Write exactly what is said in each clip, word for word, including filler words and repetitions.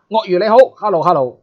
鱷魚你好，hello hello。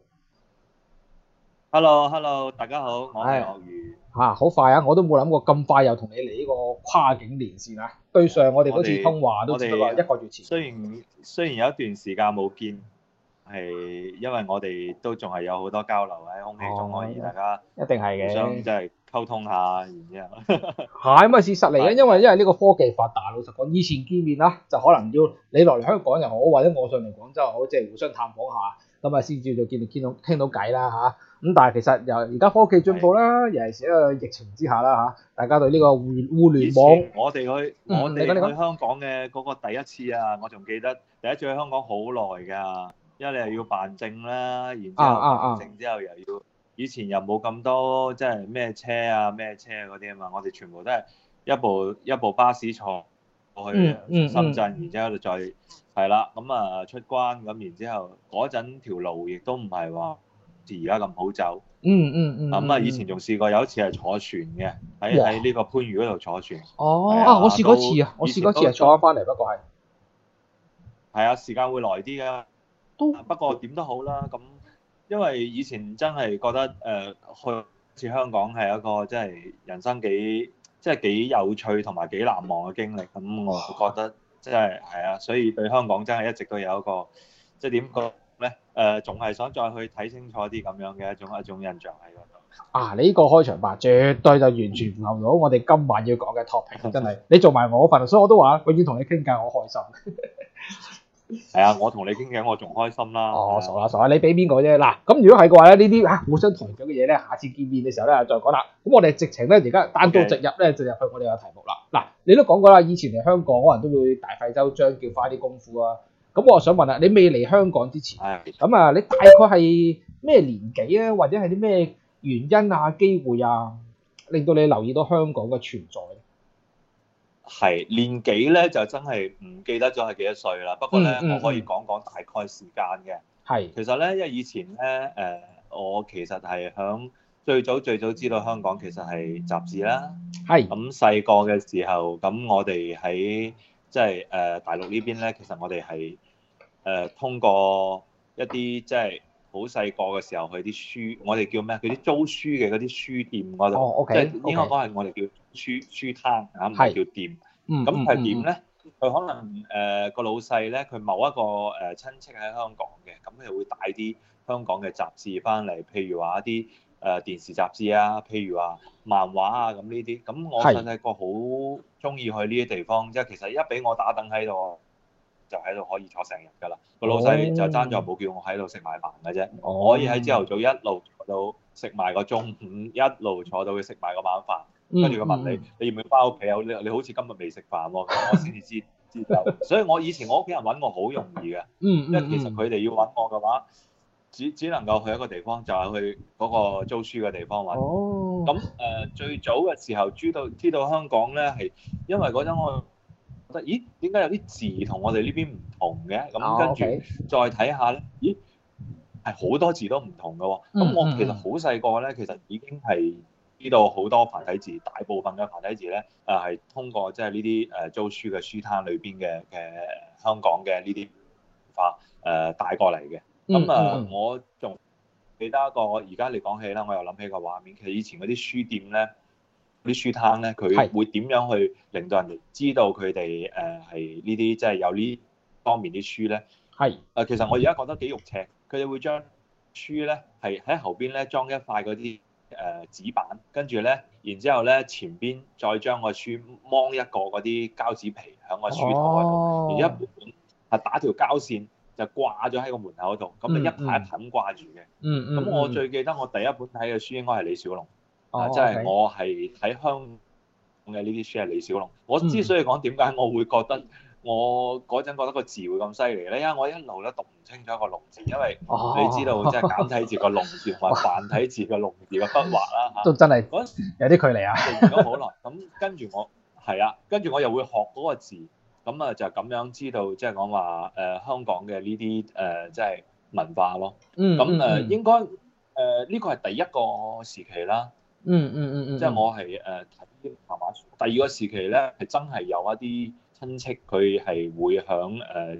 hello hello 大家好，我係係鱷魚。 嚇，好快啊！我都冇諗過咁快又同你嚟呢個跨境連線啊。對上我哋嗰次我哋通話都我只不過係一哋個月前。 雖然雖然有一段時間冇見，係因為我哋都仲係有好多交流喺空氣中可以大哦， 家一定係互相嘅。 即係溝通下，然之後係咪事實嚟嘅？ 係係因為因為呢個科技發達，老實講，以前見面啦，就可能要你落嚟香港又好，或者我上嚟廣州又好，即係互相探訪下，咁啊先至就見到見到傾到偈啦嚇。咁但係其實又而家科技進步係。 啦，尤其是喺個疫情之下啦嚇，大家對呢個互互以聯網， 前我哋去嗯， 我哋你講你講， 去香港嘅嗰個第一次啊，我仲記得第一次去香港好耐㗎，因為你又要辦證啦，然之啊後辦完啊啊， 證之後又要，以前又冇咁多即係咩車啊咩車嗰啲啊嘛，我哋全部都係一部一部巴士坐去嗯嗯深圳， 嗯， 然之後再係啦，咁啊出關咁，然之後嗰陣條路亦都唔係話似而家咁好走。 嗯嗯嗯咁啊，以嗯嗯， 前仲試過有一次係坐船嘅，喺喺哇， 呢個番禺嗰度坐船。係哦啊，我啊， 試過一次都啊，我以試過一次係前都都坐翻翻嚟，不過係係啊，時間會耐啲㗎。 都不過點都好啦，咁因為以前真係覺得誒、呃、去一次香港係一個即係人生幾即係幾有趣同埋幾難忘嘅經歷。咁我覺得即係係啊，所以對香港真係一直都有一個即係點講咧誒，仲、係想再去睇清楚啲咁樣嘅一種一種印象喺嗰度。 啊！你呢個開場白絕對就完全符合到我哋今晚要講嘅 topic，真係你做埋我份，所以我都話永遠同你傾偈，我開心。 係啊，我同你傾偈，我仲開心啦。 哦， 係啊， 傻啦傻啦，你俾邊個啫？嗱，咁如果係嘅話咧，呢啲啊互相抬舉嘅嘢咧，下次見面嘅時候咧再講啦。咁我哋直情咧而家單刀直 OK， 入咧，就入去我哋嘅題目啦。嗱，你都講過啦，以前嚟香港可能都會大費周章叫花啲功夫啊。咁我想問下，你未嚟香港之前， 係。 咁啊，你大概係咩年紀啊，或者係啲咩原因啊、機會啊，令到你留意到香港嘅存在咧？ 係年紀咧就真係唔記得咗係幾多歲啦。不過咧， 嗯嗯我可以嗯， 講講大概時間嘅。 係其實咧，因為以前咧，誒、我其實係響最早最早知道香港其實係雜誌啦。 係咁細個嘅時候，咁我哋喺即係誒大陸呢邊咧，其實我哋係誒通過一啲即係好細個嘅時候去啲書，我哋叫咩？佢啲租書嘅嗰啲書店嗰哦度，即係 ，OK 應該 OK， 講係我哋叫書書攤啊，唔係係叫店。 嗯咁嗯嗯嗯， 佢係點咧？佢可能誒個、老細咧，佢某一個誒、呃、親戚喺香港嘅，咁佢會帶啲香港嘅雜誌翻嚟，譬如話一啲誒、呃、電視雜誌啊，譬如話漫畫啊咁呢啲。咁我細係細個好中意去呢啲地方，即係其實一俾我打等喺度，就喺度可以坐成日㗎啦。個老細就爭在哦冇叫我喺度食埋飯嘅啫，我可以喺朝頭哦。 早一路坐到食埋個中午，一路坐到佢食埋個晚飯。跟住佢問你， 嗯嗯嗯， 你要唔要翻屋企啊？你你好似今日未食飯喎，咁我先至知知道。所以我以前我屋企人揾我好容易嘅， 嗯因為其實嗯佢哋要揾我嘅話，只只能夠去一個地方，就係、去嗰個租書嘅地方揾我。 哦， 咁誒、呃、最早嘅時候知道知道香港咧係因為嗰陣我覺得，咦點解有啲字同我哋呢邊唔同嘅？咁哦跟住 ，OK， 再睇下咧，咦係好多字都唔同嘅喎。咁嗯嗯嗯， 我其實好細個咧，其實已經係知道好多繁體字，大部分嘅繁體字咧誒係通過即係呢啲誒租書嘅書攤裏邊嘅嘅香港嘅呢啲化誒帶過嚟嘅。咁啊、呃， 嗯嗯嗯， 我仲記得一個，而家你講起啦，我又諗起個畫面。其實以前嗰啲書店咧，嗰啲書攤咧， 係， 佢會點樣去令到人哋知道佢哋誒係呢啲即係有呢方面啲書咧？ 係， 誒、呃，其實我而家覺得幾肉赤，佢哋會將書咧係喺後邊咧裝一塊嗰啲誒紙板，跟住咧，然之後咧前邊再將個書掹一個嗰啲膠紙皮喺個書頭嗰度，然之後哦， 係打條膠線就掛咗喺個門口度，咁就一嗯排一嗯排咁掛住嘅。 嗯嗯咁我嗯， 最記得我第一本睇嘅書應該係李小龍，啊，即哦，OK， 係我係睇香港嘅呢啲書係李小龍。我之嗯， 所以講點解我會覺得我嗰陣覺得個字會咁犀利咧，因為我一路都讀唔清楚一個龍字，因為你知道即係簡體字個龍字同埋繁體字個龍字嘅筆畫啦嚇。 都真係嗰陣時有啲距離啊， 讀咗好耐，咁跟住我係啊，跟住我又會學嗰個字，咁啊就咁樣知道即係講話誒香港嘅呢啲誒即係文化咯。 嗯咁誒嗯嗯， 應該誒呢個係第一個時期啦， 嗯嗯嗯嗯， 即係我係誒睇漫畫書。第二個時期咧係真係有一啲親戚佢係會響誒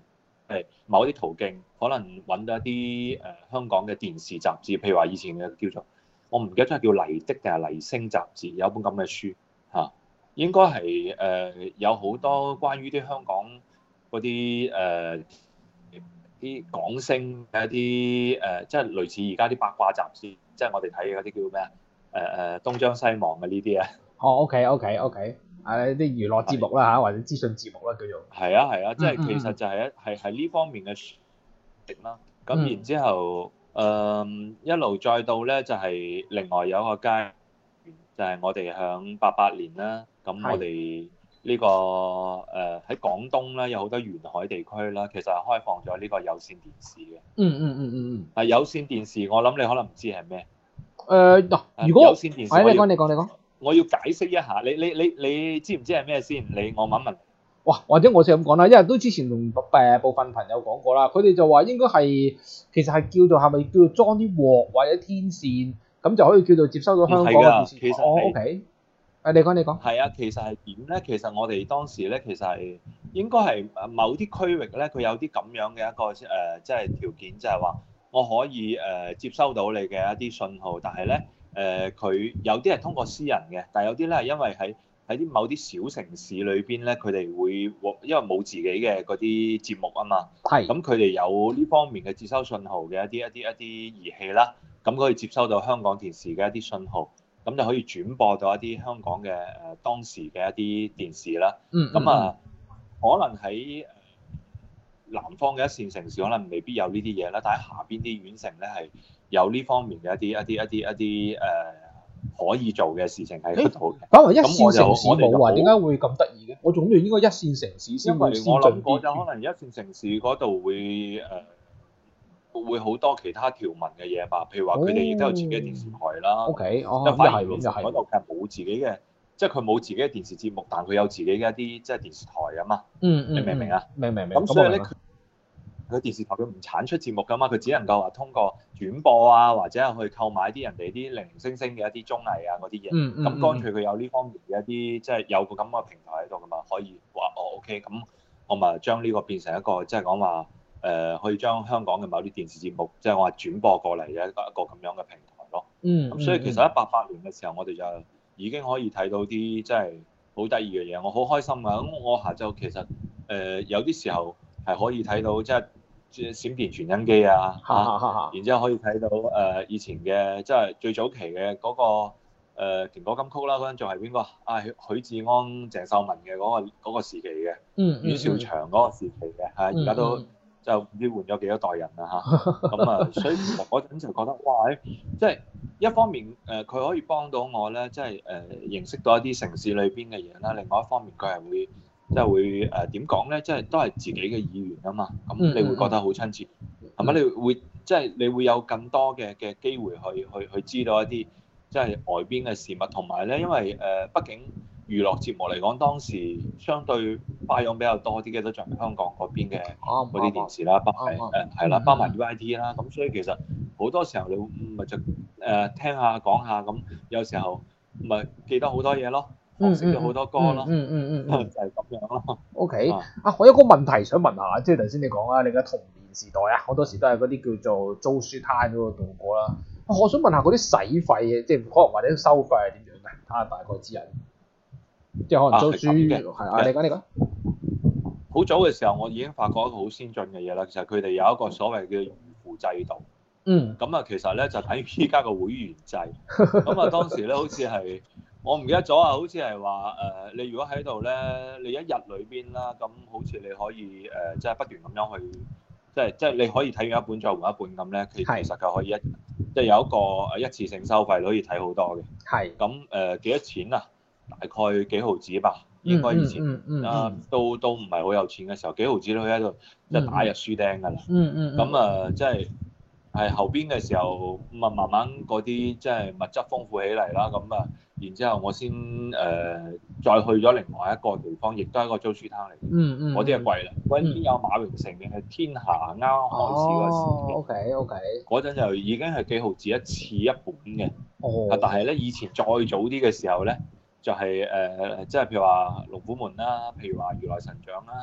係某啲途徑，可能揾到一啲誒、呃、香港嘅電視雜誌，譬如話以前嘅叫做我唔記得咗係叫麗的定係麗聲雜誌，有本咁嘅書嚇、啊，應該係誒、呃、有好多關於啲香港嗰啲誒啲港星嘅一啲誒、呃，即係類似而家啲八卦雜誌，即係我哋睇嗰啲叫咩啊？誒、呃、誒東張西望嘅呢啲啊。 哦，OK OK OK，誒啲娛樂節目啦嚇，或者資訊節目啦叫做。 係啊係啊，即係、 嗯嗯其實就係一係係呢方面嘅書籍啦。咁、 嗯然之後，誒、呃一路再到咧就係、另外有一個階段，就係、我哋響八八年啦。咁我哋呢、個誒喺廣東咧有好多沿海地區啦，其實係開放咗呢個有線電視嘅。 嗯嗯嗯嗯嗯。 啊有線電視，我諗你可能唔知係咩。 誒嗱， 啊如果有線電視係你講我要你講你講。 我要解釋一下，你你你你知唔知係咩先？你我問一問。 哇，或者我就咁講啦，因為都之前同誒部分朋友講過啦，佢哋就話應該係其實係叫做係咪叫做裝啲鑊或者天線，咁就可以叫做接收到香港嘅電視台。 其實係哦，OK，誒你講你講。 係啊，其實係點咧？其實我哋當時咧，其實係應該係某啲區域咧，佢有啲咁樣嘅一個誒、呃，即係條件，就係話我可以誒、呃、接收到你嘅一啲信號，但係咧誒佢有啲係通過私人嘅，但係有啲咧係因為喺喺啲某啲小城市裏邊咧，佢哋會因為冇自己嘅嗰啲節目啊嘛， 係。 咁佢哋有呢方面嘅接收信號嘅一啲一啲一啲儀器啦，咁可以接收到香港電視嘅一啲信號。咁就可以轉播到一啲香港嘅誒、呃、當時嘅一啲電視啦。 嗯。 咁啊，可能喺南方嘅一線城市，可能未必有呢啲嘢啦。但係下邊啲縣城咧係有呢方面嘅一啲一啲一啲一啲誒、呃、可以做嘅事情喺嗰度嘅。 反為一線城市我哋冇啊？點解會咁得意嘅？我仲諗住應該一線城市先因為會先我諗嗰進啲。 陣可能一線城市嗰度會誒。呃會好多其他條文嘅嘢吧，譬如話佢哋亦都有自己嘅電視台啦。 O K，哦， 因為反而咁嗰度佢係冇自己嘅，即係佢冇自己嘅電視節目，但佢有自己嘅一啲即係電視台啊嘛。 嗯嗯。 你明唔明啊？ 明明明。 咁所以咧，佢佢電視台佢唔產出節目㗎嘛，佢只能夠話通過轉播啊，或者係去購買啲人哋啲零零星星嘅一啲綜藝啊嗰啲嘢。 嗯嗯。 咁乾脆佢有呢方面嘅一啲，即係有個咁嘅平台喺度㗎嘛，可以話哦 OK，咁我咪將呢個變成一個即係講話。誒、呃、可以將香港嘅某啲電視節目，即係我話轉播過嚟嘅一個一個咁樣嘅平台咯。 嗯。 咁所以其實喺八八年嘅時候，我哋就已經可以睇到啲即係好得意嘅嘢，我好開心啊！咁我下晝其實誒、呃、有啲時候係可以睇到即係即係閃電傳真機啊，嚇、啊，然之後可以睇到誒、呃、以前嘅即係最早期嘅嗰、那個誒、呃、蘋果金曲啦，嗰陣仲係邊個啊？許志安、鄭秀文嘅嗰、那個嗰、那個時期嘅， 嗯阮兆祥嗰個時期嘅，係而家都。嗯就唔知換咗幾多代人啦嚇，咁啊，所以其實嗰陣就覺得哇，即係一方面誒，佢可以幫到我咧，即係誒認識到一啲城市裏邊嘅嘢啦。另外一方面，佢係會即係會誒點講咧，即係都係自己嘅語言啊嘛。咁你會覺得好親切，係咪？你會即係你會有更多嘅嘅機會去去去知道一啲即係外邊嘅事物，同埋咧，因為誒畢竟。娛樂節目嚟講，當時相對花樣比較多啲嘅都仲係香港嗰邊嘅嗰啲電視啦，包埋誒係啦，包埋 U I T 啦，咁所以其實好多時候你咪就誒聽下講下咁，有時候咪記得好多嘢咯，學識咗好多歌咯， 嗯嗯嗯嗯， 就係咁樣咯。 O K，啊，我有個問題想問下，即係頭先你講啦，你嘅童年時代啊，好多時都係嗰啲叫做租書攤嗰度度過啦。我想問下嗰啲使費嘅，即係可能或者收費係點樣嘅？睇下大概知人。即係可能租書嘅，係啊，你講你講。 好早嘅時候，我已經發覺一個好先進嘅嘢啦。其實佢哋有一個所謂嘅預付制度。 嗯。 咁啊，其實咧就等於依家個會員制。咁啊，當時咧好似係我唔記得咗啊，好似係話誒，你如果喺度咧，你一日裏邊啦，咁好似你可以誒，即係不斷咁樣去，即係即係你可以睇完一本再換一本咁咧。其其實佢可以一即係有一個誒一次性收費，你可以睇好多嘅。係。咁誒幾多錢啊？大概幾毫紙吧，應該以前、嗯嗯嗯、啊都都唔係好有錢嘅時候，幾毫紙都可以喺度即係打入書釘㗎啦。嗯嗯。咁啊，即係係後邊嘅時候，咁啊慢慢嗰啲即係物質豐富起嚟啦。咁啊，然之後我先誒、呃、再去咗另外一個地方，亦都係一個租書攤嚟嘅。嗯嗯。嗰啲係貴啦，嗰陣已經有馬榮成嘅天下啱開始嗰時。哦 OK OK。嗰陣就已經係幾毫紙一次一本嘅。哦。但係咧，以前再早啲嘅時候咧。就係、是、誒，即、呃、係譬如話龍虎門啦，譬如話如來神掌啦，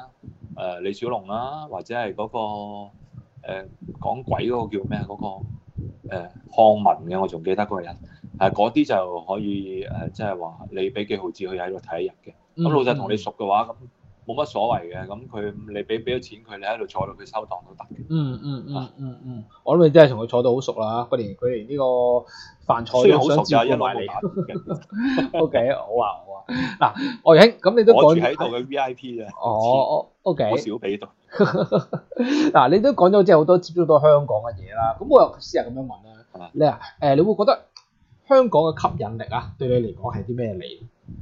呃、李小龍啦，或者係嗰、嗰個誒、呃、講鬼嗰個叫咩嗰、嗰個誒漢文嘅，我仲記得嗰個人，係嗰啲就可以誒，即係話你俾幾毫子佢喺度睇一日嘅。咁老細同你熟嘅話，咁冇乜所謂嘅。咁佢你俾俾咗錢佢，你喺度坐到佢收檔都得嘅。 嗯嗯嗯嗯嗯，我諗你真係同佢坐到好熟啦，佢連佢連呢個飯菜都想照顧埋你。O K，好啊好啊。嗱，外兄，咁你都講我住喺度嘅 V I P 啊。 哦 ，O K。 好少俾到。 嗱，你都講咗即係好多接觸到香港嘅嘢啦。咁我又試下咁樣問啦，你啊誒，你會覺得香港嘅吸引力啊，對你嚟講係啲咩嚟？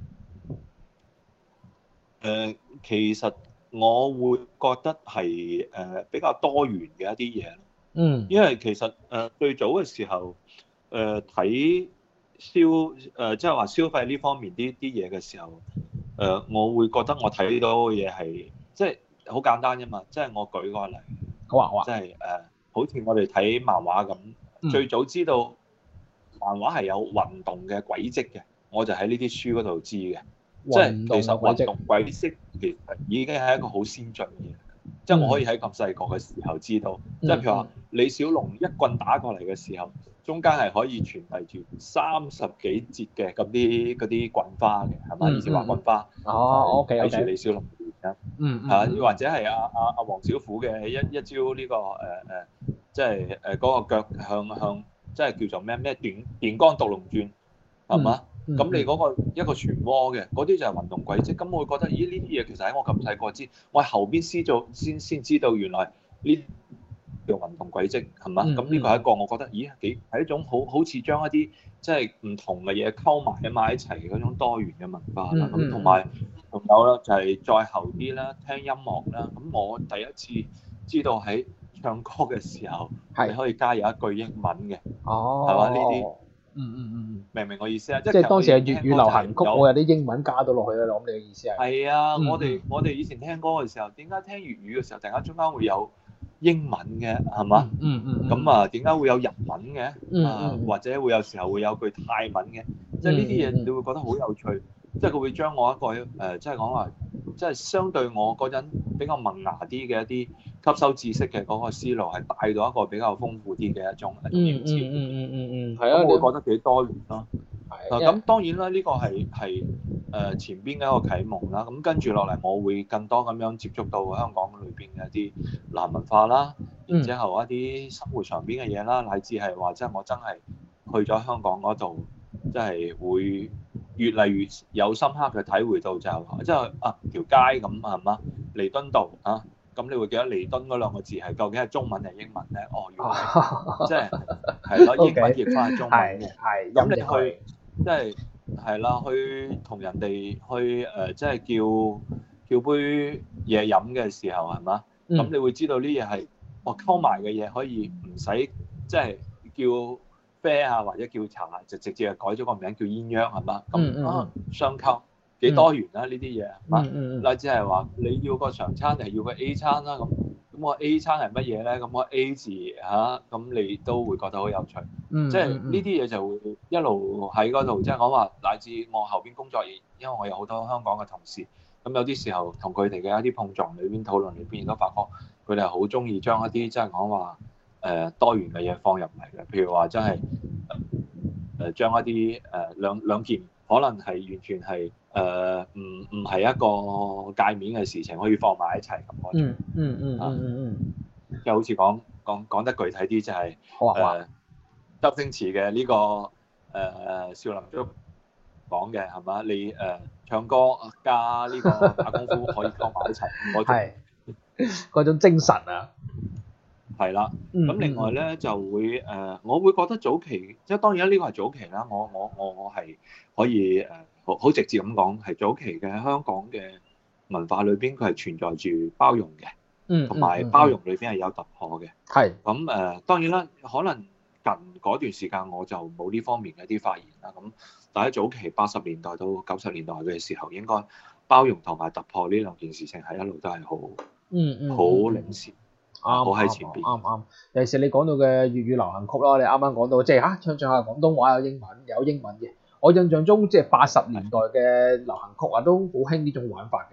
誒、呃，其實我會覺得係誒、呃、比較多元嘅一啲嘢。 嗯。因為其實誒、呃、最早嘅時候誒睇、呃、消誒即係話消費呢方面啲啲嘢嘅時候，誒、呃、我會覺得我睇到嘅嘢係即係好簡單啫嘛。即係我舉個例， 好啊好啊， 即係誒好似我哋睇漫畫咁， 嗯、最早知道漫畫係有運動嘅軌跡嘅，我就喺呢啲書嗰度知嘅。即係其實運動軌跡其實已經係一個好先進嘅嘢，即係我可以喺咁細個嘅時候知道，即係譬如話李小龍一棍打過嚟嘅時候，中間係可以傳遞住三十幾節嘅咁啲嗰啲棍花嘅，係嘛？以前話棍花， 哦，OK， 睇住李小龍嘅， 嗯嚇，或者係阿阿阿黃小虎嘅一一招呢個誒誒，即係誒嗰個腳向向，即係叫做咩咩電電光獨龍轉，係嘛？咁你嗰個一個漩渦嘅嗰啲就係運動軌跡，咁我會覺得，咦呢啲嘢其實喺我咁細個知，我後邊先做先先知道原來呢叫運動軌跡係嘛？咁呢、嗯、個係一個我覺得，咦幾係一種好好似將一啲即係唔同嘅嘢溝埋喺埋一齊嘅嗰種多元嘅文化啦。咁同埋仲有啦，就係再後啲啦，聽音樂啦。咁我第一次知道喺唱歌嘅時候，你可以加入一句英文嘅， 哦， 係嘛呢啲？ 嗯嗯嗯嗯， 明唔明我意思啊？即係當時係粵語流行曲， 有我有啲英文加到落去啦。我諗你嘅意思係？ 係啊， 嗯、 我哋我哋以前聽歌嘅時候，點解聽粵語嘅時候，突然間中間會有英文嘅，係嘛？ 嗯嗯嗯。 咁啊，點解會有日文嘅？ 嗯啊，或者會有時候會有句泰文嘅，即係呢啲嘢你會覺得好有趣。即係佢會將我一個誒，即係講話，即係相對我嗰陣比較萌芽啲嘅一啲吸收知識嘅嗰個思路，係帶到一個比較豐富啲嘅一種一種認知。 嗯嗯嗯嗯嗯，係啊， 咁我會覺得幾多元咯。 係。 咁當然啦，呢個係係誒前邊嘅一個啟蒙啦。咁跟住落嚟，我會更多咁樣接觸到香港裏邊嘅一啲流行文化啦，然之後一啲生活上邊嘅嘢啦，乃至係話即係我真係去咗香港嗰度，即係會越嚟越有深刻嘅體會到就係即係啊條街咁係嘛，彌敦道啊，咁你會記得彌敦嗰兩個字係究竟係中文定英文咧？哦，原來即係係咯，英文譯翻係中文嘅。係。咁你去即係係啦，去同人哋去誒，即係叫叫杯嘢飲嘅時候係嘛？咁、嗯、你會知道呢嘢係我溝埋嘅嘢可以唔使即係叫啡啊或者叫茶，就直接係改咗個名叫鴛鴦係嘛？咁啊雙溝幾多元啊呢啲嘢係嘛？嗱，只係話你要個常餐定係要個 A 餐啦咁。咁我 A 餐係乜嘢咧？咁我 A 字嚇，咁、啊、你都會覺得好有趣。嗯、即係呢啲嘢就會一路喺嗰度，即係講話乃至我後邊工作，因為我有好多香港嘅同事，咁有啲時候同佢哋嘅一啲碰撞裏邊討論裏邊，亦都發覺佢哋係好中意將一啲即係講話誒多元嘅嘢放入嚟嘅。譬如話真係誒將一啲誒、呃、兩兩件可能係完全係誒唔唔係一個界面嘅事情，可以放埋一齊咁嗰種。嗯嗯嗯嗯嗯嗯。即係好似講講講得具體啲，就係誒周星馳嘅呢個誒、呃、少林足講嘅係嘛？你誒、呃、唱歌加呢個打功夫可以溝埋一齊嗰種。係嗰種精神啊！係啦，咁另外咧就會誒、呃，我會覺得早期，即係當然啦，呢個係早期啦。我我我我係可以誒，好、呃、好直接咁講，係早期嘅香港嘅文化裏邊，佢係存在住包容嘅，嗯，同埋包容裏邊係有突破嘅。係咁誒，當然啦，可能近嗰段時間我就冇呢方面嘅一啲發言啦。咁但係早期八十年代到九十年代嘅時候，應該包容同埋突破呢兩件事情係一路都係好，嗯嗯，好領先。啱，好喺前邊。啱啱，尤其是你講到嘅粵語流行曲啦，你啱啱講到，即係嚇唱唱下廣東話有英文，有英文嘅。我印象中即係八十年代嘅流行曲啊，都好興呢種玩法嘅。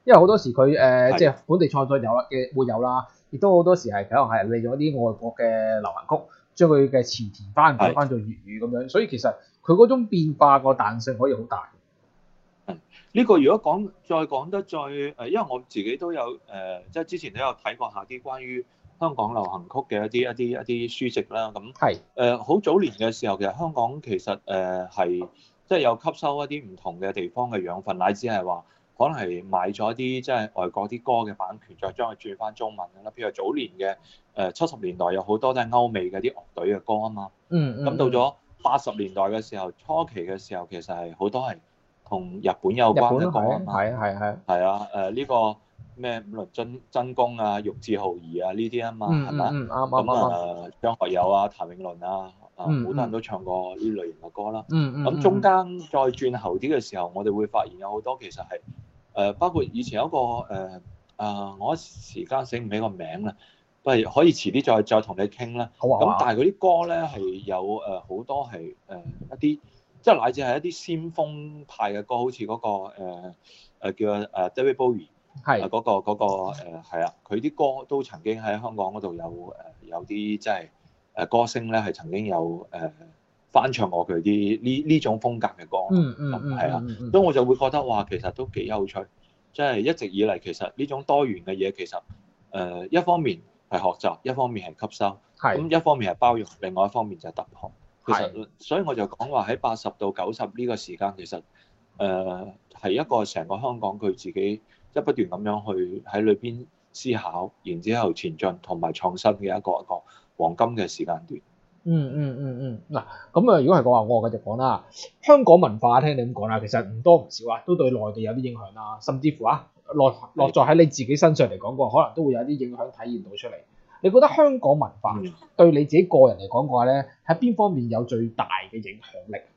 因為好多時佢誒、呃、 係即係本地創作有啦嘅會有啦，亦都好多時係可能係利用一啲外國嘅流行曲，將佢嘅詞填翻改翻做粵語咁樣，所以其實佢嗰種變化個彈性可以好大。 呢個如果講再講得再誒，因為我自己都有誒、呃，即係之前都有睇過下啲關於香港流行曲嘅一啲一啲一啲書籍啦。咁係誒好早年嘅時候，其實香港其實誒係即係有吸收一啲唔同嘅地方嘅養分，乃至係話可能係買咗一啲即係外國啲歌嘅版權，再將佢轉翻中文啦。譬如早年嘅誒七十年代有好多都係歐美嘅啲樂隊嘅歌啊嘛。 嗯嗯。 咁到咗八十年代嘅時候，初期嘅時候其實係好多係同日本有關嘅歌啊嘛， 係啊係啊係啊誒呢個咩五輪真真功啊、玉置浩二啊呢啲啊嘛，係咪啊？ 嗯啱啱咁啱。 啊張學友啊、譚詠麟啊，啊好嗯多人都唱過呢類型嘅歌啦。 嗯嗯。 咁中間再轉後啲嘅時候，我哋會發現有好多其實係誒，包括以前有一個誒啊，我一時間醒唔起個名啦，不如可以遲啲再再同你傾啦。 好啊。 咁但係嗰啲歌咧係有誒好多係誒一啲。即係乃至係一啲先鋒派嘅歌，好似嗰、那個誒、呃、叫誒 David Bowie 係嗰個嗰個誒係啊，佢啲歌都曾經喺香港嗰度有誒有啲即係誒歌星咧係曾經有誒翻唱過佢啲呢呢種風格嘅歌。 嗯嗯嗯。 係啊，所以我就會覺得哇，其實都幾有趣。即係一直以嚟，其實呢種多元嘅嘢，其實誒一方面係學習，一方面係吸收，咁一方面係包容，另外一方面就係突破。其實，所以我就講話喺八十到九十呢個時間，其實誒係、呃、一個成個香港佢自己即係不斷咁樣去喺裏邊思考，然之後前進同埋創新嘅一個一個黃金嘅時間段。 嗯嗯嗯嗯，嗱咁啊，如果係講話，我繼續講啦。香港文化聽你咁講啦，其實唔多唔少啊，都對內地有啲影響啦，甚至乎啊落落在喺你自己身上嚟講嘅話，可能都會有啲影響體現到出嚟。你覺得香港文化對你自己個人嚟講嘅話咧，喺邊方面有最大嘅影響力？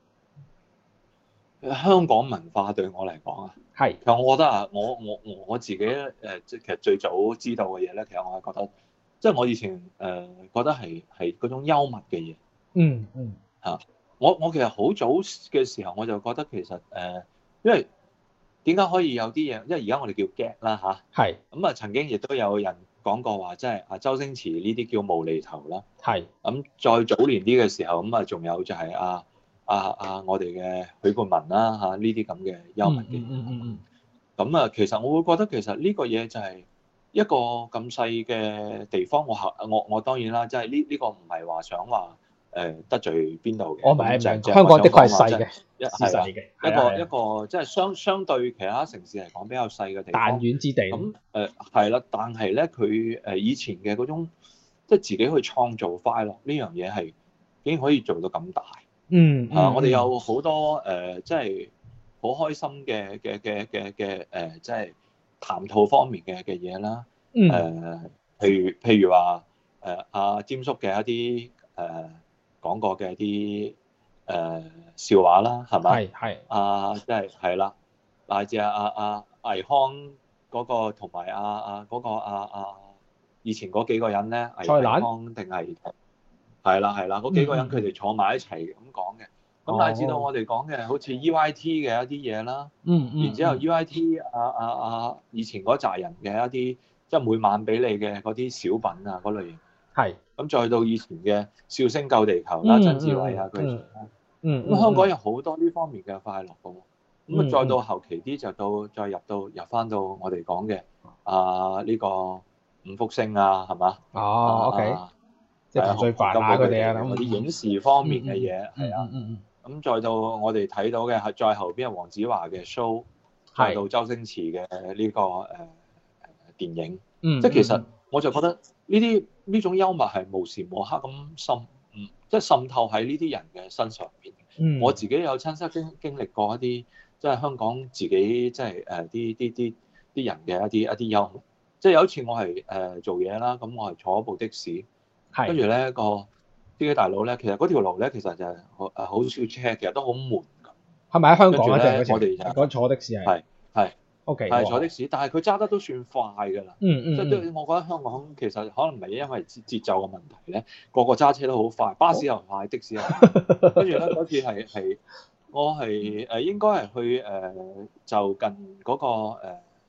香港文化對我嚟講啊， 係其實我覺得啊，我我我自己誒即係其實最早知道嘅嘢咧，其實我係覺得，即係我以前誒、呃、覺得係係嗰種幽默嘅嘢。 嗯嗯嚇，我我其實好早嘅時候我就覺得其實誒、呃，因為點解可以有啲嘢？因為而家我哋叫 get 啦嚇。係。咁啊，曾經亦都有人講過話，即係啊周星馳呢啲叫無厘頭啦。係。咁再早年啲嘅時候，咁啊仲有就係啊啊啊我哋嘅許冠文啦嚇，呢啲咁嘅幽默嘅。嗯嗯嗯嗯。咁啊，其實我會覺得其實呢個嘢就係一個咁細嘅地方，我後我我當然啦，即係呢呢個唔係話想話誒得罪邊度嘅。我明白。香港的確係細嘅，一係啦，一個一個即係相相對其他城市嚟講比較細嘅地方。彈丸之地。咁誒係啦，但係咧佢誒以前嘅嗰種即係自己去創造快樂呢樣嘢係已經可以做到咁大。嗯。啊，我哋有好多誒，即係好開心嘅嘅嘅嘅嘅誒，即係談吐方面嘅嘅嘢啦。嗯。誒，譬如譬如話誒阿詹叔嘅一啲誒講過嘅一啲誒笑話啦，係咪？係係。啊，即係係啦，乃至阿阿阿倪匡嗰個同埋阿阿嗰個阿阿以前嗰幾個人咧，倪匡定係係啦係啦，嗰幾個人佢哋坐埋一齊咁講嘅。咁乃至到我哋講嘅好似 E Y T 嘅一啲嘢啦。嗯嗯。然之後 E Y T 啊啊啊以前嗰扎人嘅一啲即係每晚俾你嘅嗰啲小品啊嗰類型。係。咁再到以前嘅笑聲救地球啦，曾志偉啊佢哋。嗯。咁香港有好多呢方面嘅快樂嘅。咁啊再到後期啲就到再入到入翻到我哋講嘅啊呢個五福星啊係嘛？哦 OK。即係最煩啊佢哋啊咁。啲影視方面嘅嘢係啊。嗯嗯。咁再到我哋睇到嘅係再後邊係黃子華嘅 show，再到周星馳嘅呢個誒誒電影。嗯。即係其實我就覺得呢啲呢種幽默係無時無刻咁滲，嗯，即係滲透喺呢啲人嘅身上邊。嗯。我自己有親身經經歷過一啲，即係香港自己即係誒啲啲啲啲人嘅一啲一啲幽默。即係有一次我係誒做嘢啦，咁我係坐一部的士，跟住咧個司機大佬咧，其實嗰條路咧其實就係誒好少車，其實都好悶㗎。係咪喺香港啊？定嗰時我哋坐的士係係係 OK 係坐的士，但係佢揸得都算快㗎啦。嗯嗯。即係我覺得香港其實可能唔係因為節節奏嘅問題咧，個個揸車都好快，巴士又快，的士又快。跟住咧嗰次係係我係誒應該係去誒就近嗰個誒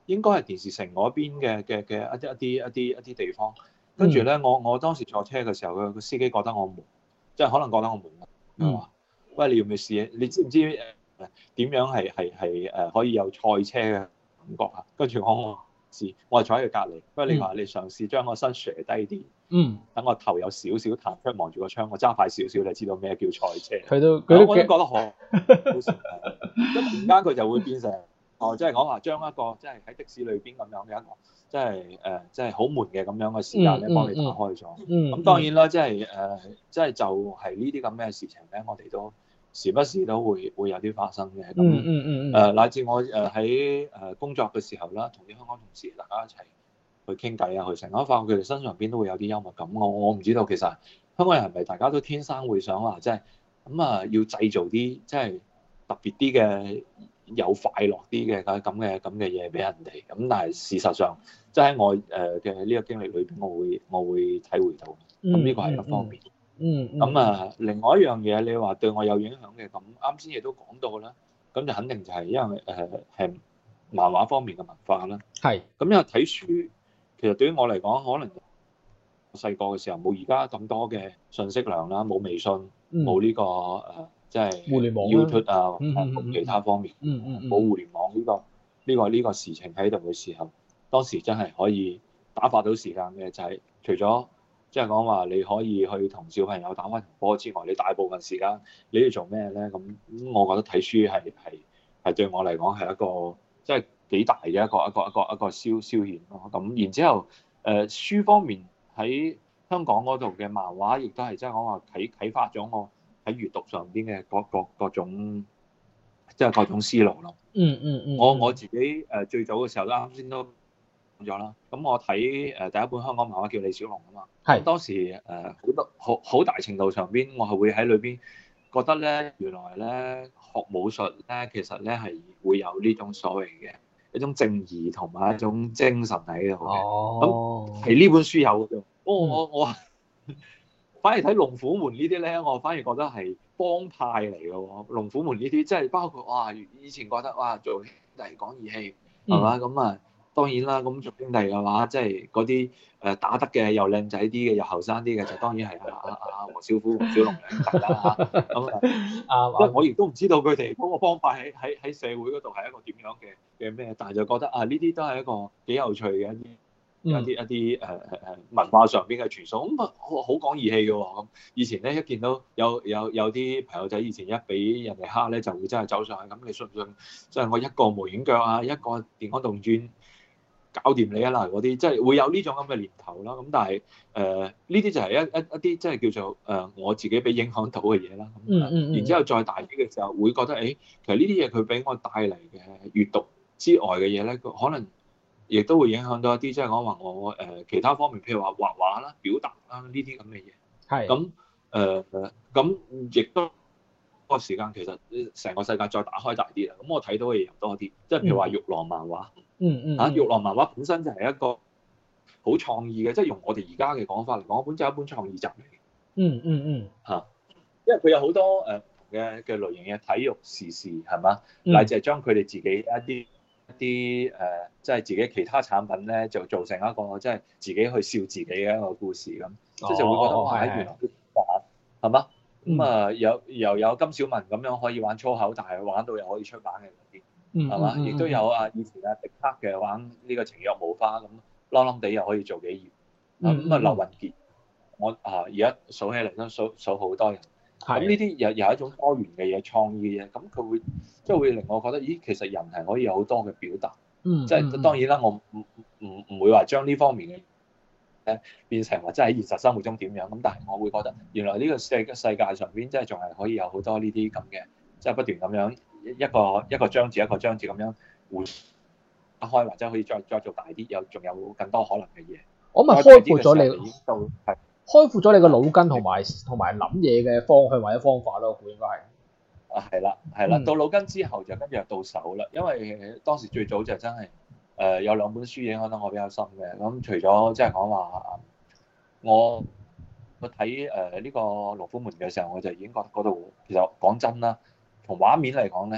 應該係電視城嗰邊嘅嘅嘅一啲一啲一啲一啲地方。跟住咧，我我當時坐車嘅時候，個個司機覺得我悶，即係可能覺得我悶啦。佢話：喂，你要唔要試？你知唔知誒點樣係係係誒可以有賽車嘅感覺啊？跟住我我試，我係坐喺佢隔離。不過你話你嘗試將個身斜低啲， 嗯， 等我頭有少少彈出望住個窗，我揸快少少，你知道咩叫賽車？ 佢都佢都我都覺得好好笑。即係突然間佢就會變成哦，即係講話將一個即係喺的士裏邊咁樣嘅一個。即係誒，即係好悶嘅咁樣嘅時間咧，幫你打開咗。 嗯， 咁當然啦，即係誒，即係就係呢啲咁嘅事情咧，我哋都時不時都會會有啲發生嘅。咁嗯嗯嗯誒，乃至我誒喺誒工作嘅時候啦，同啲香港同事大家一齊去傾偈啊，去成，我發覺佢哋身上邊都會有啲幽默感。我我唔知道其實香港人係咪大家都天生會想話即係咁啊，要製造啲即係特別啲嘅有快樂啲嘅咁嘅咁嘅嘢俾人哋。咁但係事實上，即係喺我誒嘅呢個經歷裏邊，我會我會體會到。咁呢個係一方面。 嗯。 咁、嗯、啊，另外一樣嘢，你話對我有影響嘅，咁啱先亦都講到啦。咁就肯定就係因為誒係漫畫方面嘅文化啦。 係。 咁因為睇書，其實對於我嚟講，可能細個嘅時候冇而家咁多嘅信息量啦，冇微信，冇呢、嗯這個誒，即、呃、係、就是、 互聯網 YouTube 啊， 嗯嗯冇其他方面， 嗯嗯嗯， 冇互聯網呢、這個呢、這個呢、這個事情喺度嘅時候，當時真係可以打發到時間嘅，就係、是、除咗即係講話你可以去同小朋友打翻場波之外，你大部分時間你要做咩咧？咁我覺得睇書係係係對我嚟講係一個即係幾大嘅一個一個一個一個消消遣咯。咁然之後誒、呃、書方面。喺香港嗰度嘅漫畫，亦都係即係講話啟啟發咗我喺閱讀上邊嘅各各各種，即係各種思路咯。 嗯嗯嗯。 我我自己誒最早嘅時候咧，啱先都講咗啦。咁我睇誒第一本香港漫畫叫李小龍啊嘛。係。咁當時誒好多好好大程度上邊，我係會喺裏邊覺得咧，原來咧學武術咧，其實咧係會有呢種所謂嘅一種正義同埋一種精神喺度嘅。哦。咁係呢本書有嘅。我我我反而睇《龍虎門》呢啲咧，我反而覺得係幫派嚟嘅喎。《龍虎門》呢啲即係包括哇，以前覺得哇做兄弟講義氣係嘛？咁啊、嗯、當然啦，咁做兄弟嘅話，即係嗰啲誒打得嘅又靚仔啲嘅又後生啲嘅，就當然係阿阿阿黃小虎、黃小龍兩兄弟啦嚇。咁啊，即係我亦都唔知道佢哋嗰個幫派喺喺喺社會嗰度係一個點樣嘅嘅咩，但係就覺得啊呢啲都係一個幾有趣嘅一啲。一啲一啲誒誒誒文化上邊嘅傳統，咁啊好好講義氣嘅喎。咁以前咧一見到有有有啲朋友仔以前一俾人哋蝦咧，就會真係走上去。咁你信唔信？即係我一個無影腳啊，一個電光動轉搞掂你啊嗱嗰啲，即係會有呢種咁嘅念頭啦。咁但係誒呢啲就係一一一啲即係叫做誒、呃、我自己俾影響到嘅嘢啦。嗯嗯嗯。然之後再大啲嘅時候，會覺得誒、欸，其實呢啲嘢佢俾我帶嚟嘅閱讀之外嘅嘢咧，可能。亦都會影響到一啲，即係講話我誒其他方面，譬如話畫畫啦、表達啦呢啲咁嘅嘢。係。咁誒咁亦都個時間其實成個世界再打開大啲啦。咁我睇到嘅嘢又多啲，即係譬如話玉郎漫畫。嗯嗯。嚇，玉郎漫畫本身就係一個好創意嘅，即係用我哋而家嘅講法嚟講，本就係一本創意集嚟嘅。嗯嗯嗯。嚇，因為佢有好多誒嘅嘅類型嘅體育時事係嘛，乃至係將佢哋自己一啲。一啲誒，即係自己其他產品咧，就做成一個即係自己去笑自己嘅一個故事咁，即係就會覺得哇，原來啲玩係嘛，咁啊有又有金小文咁樣可以玩粗口，但係玩到又可以出版嘅嗰啲，係嘛？亦都有啊，以前啊迪克嘅玩呢個情若無花咁，啷啷地又可以做幾頁，咁啊劉雲傑，我啊而家數起嚟都數數好多人。咁呢啲又又係一種多元嘅嘢、創意嘅嘢，咁佢會即係會令我覺得，咦，其實人係可以有好多嘅表達，嗯，即係當然啦，我唔唔唔會話將呢方面嘅誒變成話即係喺現實生活中點樣，咁但係我會覺得原來呢個世世界上邊即係仲係可以有好多呢啲咁嘅，即係不斷咁樣一個一個章節一個章節咁樣會打開，或者可以再再做大啲，有仲有更多可能嘅嘢。我咪開闊咗你，係。開闊咗你個腦筋同埋同埋諗嘢嘅方向或者方法咯，我估應該係。啊，係啦，係啦，到腦筋之後就跟住就到手啦，因為當時最早就真係誒、呃、有兩本書影響得我比較深嘅，咁除咗即係講話我我睇誒呢個龍虎門嘅時候，我就已經覺得嗰度其實講真啦，從畫面嚟講咧，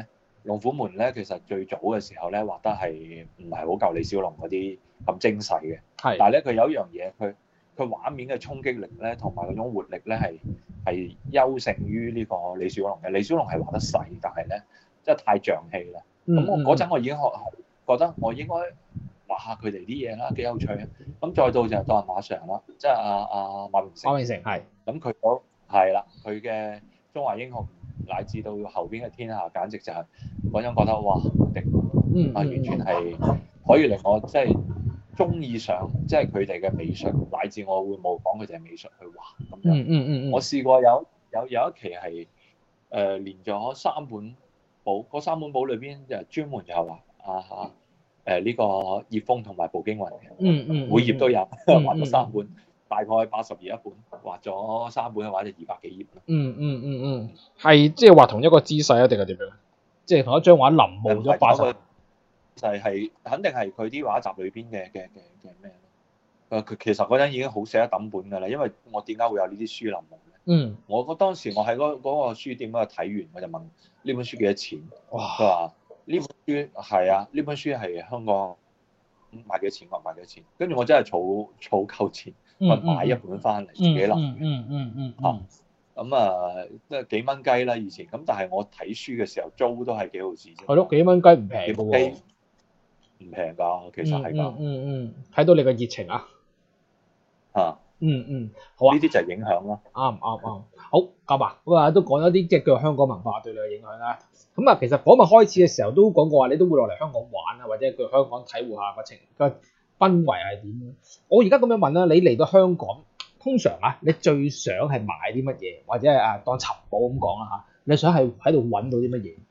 龍虎門咧，其實最早嘅時候咧畫得係唔係好夠李小龍嗰啲咁精細嘅， 係但係咧佢有一樣嘢，佢佢畫面嘅衝擊力咧同埋嗰種活力咧係係優勝於呢個李小龍嘅。李小龍係畫得細，但係咧真係太象氣啦。咁、 嗯我嗰陣我已經學覺得我應該畫下佢哋啲嘢啦，幾有趣啊！咁再到就係當馬上啦，即係阿阿馬榮成。 馬榮成係。 咁佢嗰係啦，佢嘅中華英雄乃至到後邊嘅天下，簡直就係嗰種覺得哇，敵嗯啊，完全係可以令我即係中意上，即係佢哋嘅美術，乃至我會模仿佢哋嘅美術去畫咁樣。 嗯嗯嗯嗯。 我試過有有有一期係誒、呃、連咗三本簿，嗰三本簿裏邊就專門就係話啊嚇誒呢個葉風同埋步驚雲嘅， 嗯嗯， 每頁都有嗯畫咗三本。大概八十頁一本，畫咗三本嘅話就二百幾頁啦。 嗯嗯嗯嗯，係即係畫同一個姿勢啊，定係點樣？即係同一張畫臨摹咗八十。 就係係肯定係佢啲畫集裏邊嘅嘅嘅嘅咩咯？佢其實嗰陣已經好捨得抌本㗎啦，因為我點解會有呢啲書臨摹咧？ 嗯。我我當時我喺嗰嗰個書店嗰度睇完，我就問呢本書幾多錢？ 哇！ 佢話呢本書係啊，呢本書係香港賣幾多錢？我賣幾多錢？跟住我真係儲儲夠錢。我買一本翻嚟自己諗， 嗯嗯嗯嗯嗯， 咁啊，即係幾蚊雞啦以前，咁但係我睇書嘅時候租都係幾毫子啫。 係咯，幾蚊雞唔平嘅喎， 唔平㗎，其實係㗎。 嗯嗯嗯，睇到你嘅熱情啊！ 嚇， 嗯嗯，好啊。 呢啲就係影響咯。 啱啱啱，好咁啊，咁啊都講咗啲即係叫香港文化對你嘅影響啦。咁啊，其實訪問開始嘅時候都講過話，你都會落嚟香港玩啊，或者叫香港體會下個情個氛圍係點。我而家咁樣問啦，你嚟到香港，通常啊，你最想係買啲乜嘢，或者係啊當尋寶咁講啦嚇，你想係喺度揾到啲乜嘢？誒、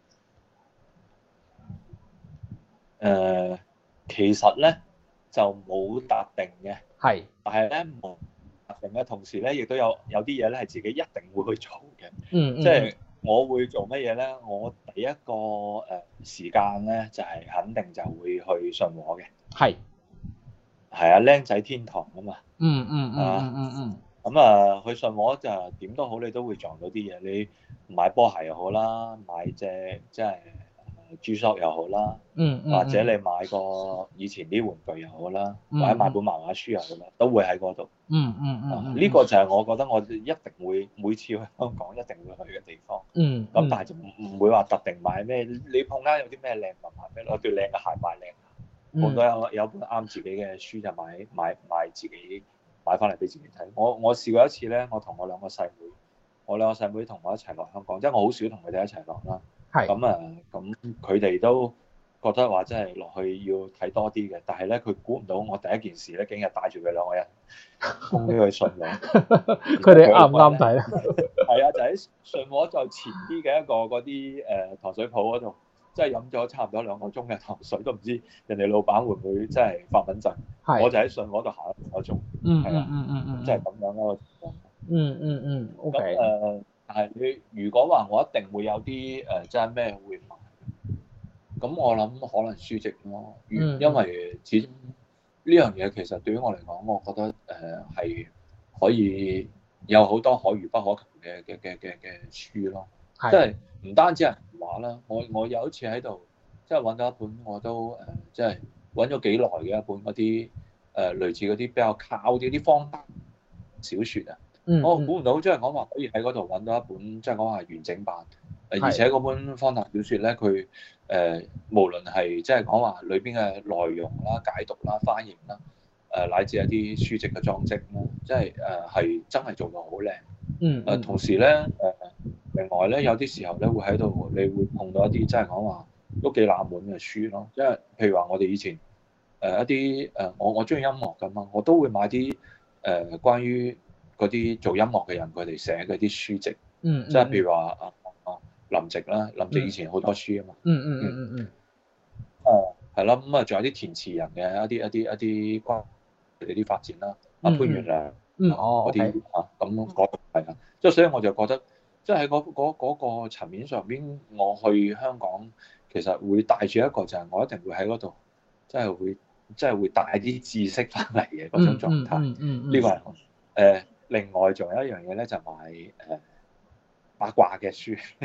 呃，其實咧就冇特定嘅，係，但係咧冇特定嘅同時咧，亦都有有啲嘢咧係自己一定會去做嘅。嗯，即係我會做乜嘢咧？我第一個誒時間咧就係、是、肯定就會去信和嘅。係。係啊，僆仔天堂啊嘛。嗯嗯嗯嗯嗯嗯。咁啊，去信和就點都好，你都會撞到啲嘢。你買波鞋又好啦，買隻即係 G-Shock 又好啦，嗯嗯、或者你買個以前啲玩具又好啦，嗯、或者買本漫畫書又好啦，都會喺嗰度。嗯嗯嗯。呢、嗯啊呢個就係我覺得我一定會每次去香港一定會去嘅地方。嗯。咁、嗯、但係就唔唔會話特定買咩，你碰啱有啲咩靚物買咩，攞對靚嘅鞋買靚。我都有有本啱自己嘅書就買買買自己買翻嚟俾自己睇。我我試過一次咧，我同我兩個細妹，我兩個細妹同我一齊落香港，即係我好少同佢哋一齊落啦。係。咁啊，咁佢哋都覺得話真係落去要睇多啲嘅，但係咧佢估唔到我第一件事咧，竟然帶住佢兩個人衝咗去信和。佢哋啱唔啱睇咧？係啊，就喺信和就前啲嘅一個嗰啲誒糖水鋪嗰度。即係飲咗差唔多兩個鐘嘅糖水，都唔知人哋老闆會唔會真係發緊陣。我就喺信和度行一個鐘。嗯嗯嗯嗯嗯，即係咁樣咯。嗯嗯嗯。O K。咁誒，但係你如果話我一定會有啲誒，即係咩會買？咁我諗可能書籍咯。嗯。因為始終呢樣嘢其實對於我嚟講，我覺得誒係可以有好多可遇不可求嘅嘅嘅嘅嘅書咯。係。即係唔單止係畫啦，我我有一次喺度，即係揾到一本我都誒，即係揾咗幾耐嘅一本嗰啲誒類似嗰啲比較靠啲啲荒誕小説啊。嗯。我估唔到，即係講話可以喺嗰度揾到一本，即係講話完整版。誒，而且嗰本荒誕小説咧，佢誒、呃、無論係即係講話裏邊嘅內容啦、解讀啦、翻譯啦，誒、呃、乃至一啲書籍嘅裝飾啦，即係誒係真係做到好靚。嗯。誒，同時咧誒。呃另外咧，有啲時候咧會喺度，你會碰到一啲即係講話都幾冷門嘅書咯。即係譬如話，我哋以前誒、呃、一啲誒、呃，我我中意音樂㗎嘛，我都會買啲誒、呃、關於嗰啲做音樂嘅人佢哋寫嘅啲書籍。嗯。嗯即係譬如話啊啊林夕啦，林夕以前好多書啊嘛。嗯嗯嗯嗯嗯。誒係啦，咁啊仲有啲填詞人嘅一啲一啲一啲關佢哋啲發展啦。阿潘源良。嗯。哦。嗰啲啊咁嗰係啊，即係所以我就覺得。即係喺嗰嗰嗰個層面上邊，我去香港其實會帶住一個就係我一定會喺嗰度，即係會即係會帶啲知識翻嚟嘅嗰種狀態。嗯嗯呢個係誒另外仲有一樣嘢咧，就買誒八卦嘅書。